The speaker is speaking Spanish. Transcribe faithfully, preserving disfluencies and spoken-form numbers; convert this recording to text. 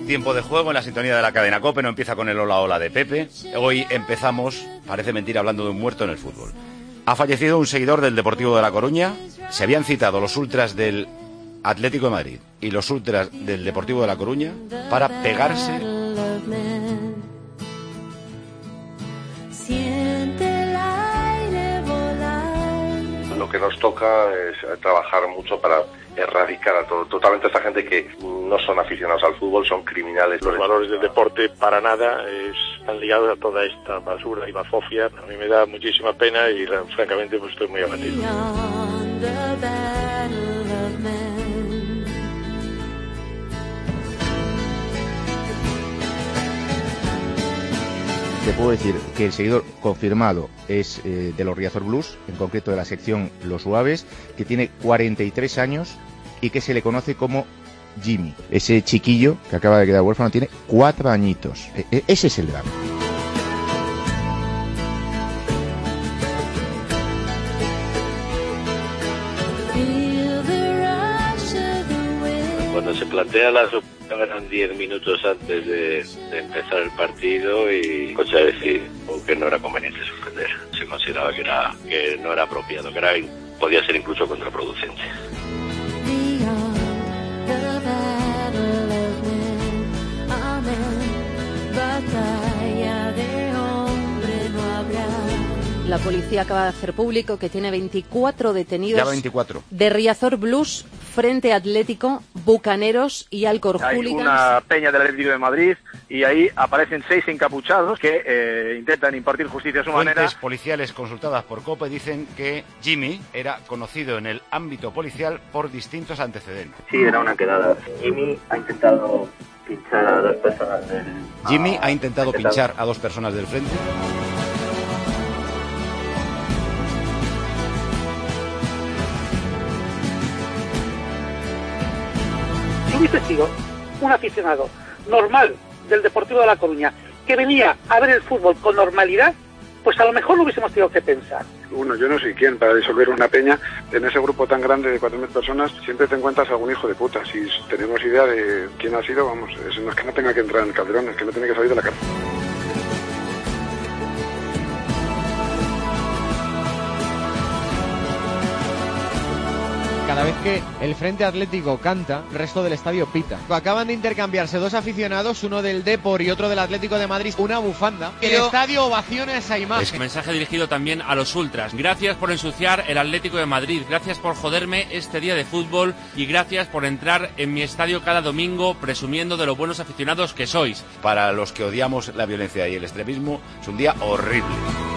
Tiempo de juego en la sintonía de la cadena COPE, no empieza con el hola hola de Pepe. Hoy empezamos, parece mentira, hablando de un muerto en el fútbol. Ha fallecido un seguidor del Deportivo de La Coruña. Se habían citado los ultras del Atlético de Madrid y los ultras del Deportivo de La Coruña para pegarse. Lo que nos toca es trabajar mucho para erradicar a todo, totalmente a esta gente que no son aficionados al fútbol, son criminales. Los valores del deporte para nada están ligados a toda esta basura y bafofia. A mí me da muchísima pena y francamente pues estoy muy abatido. Te puedo decir que el seguidor confirmado es eh, de los Riazor Blues, en concreto de la sección Los Suaves, que tiene cuarenta y tres años y que se le conoce como Jimmy. Ese chiquillo que acaba de quedar huérfano tiene cuatro añitos. E- e- ese es el drama. Cuando se plantea la eran diez minutos antes de, de empezar el partido y el coche a decir que no era conveniente suspender. Se consideraba que era que no era apropiado, que era podía ser incluso contraproducente. La policía acaba de hacer público que tiene veinticuatro detenidos Ya veinticuatro. de Riazor Blues, Frente Atlético, Bucaneros y Alcor Hay Hooligans. una peña del Atlético de Madrid y ahí aparecen seis encapuchados que eh, intentan impartir justicia a su Fuentes manera. policiales consultadas por COPE dicen que Jimmy era conocido en el ámbito policial por distintos antecedentes. Sí, era una quedada. Jimmy ha intentado pinchar a dos personas del... Jimmy a, ha intentado ha pinchar a dos personas del frente. Si hubiese sido un aficionado normal del Deportivo de La Coruña que venía a ver el fútbol con normalidad, pues a lo mejor lo hubiésemos tenido que pensar. Uno, yo no soy quien para disolver una peña. En ese grupo tan grande de cuatro mil personas siempre te encuentras algún hijo de puta. Si tenemos idea de quién ha sido, vamos, es, no es que no tenga que entrar en el Calderón, es que no tiene que salir de la cárcel. Cada vez que el Frente Atlético canta, el resto del estadio pita. Acaban de intercambiarse dos aficionados, uno del Depor y otro del Atlético de Madrid, una bufanda. El estadio ovaciona esa imagen. Es un mensaje dirigido también a los ultras. Gracias por ensuciar el Atlético de Madrid, gracias por joderme este día de fútbol y gracias por entrar en mi estadio cada domingo presumiendo de lo buenos aficionados que sois. Para los que odiamos la violencia y el extremismo, es un día horrible.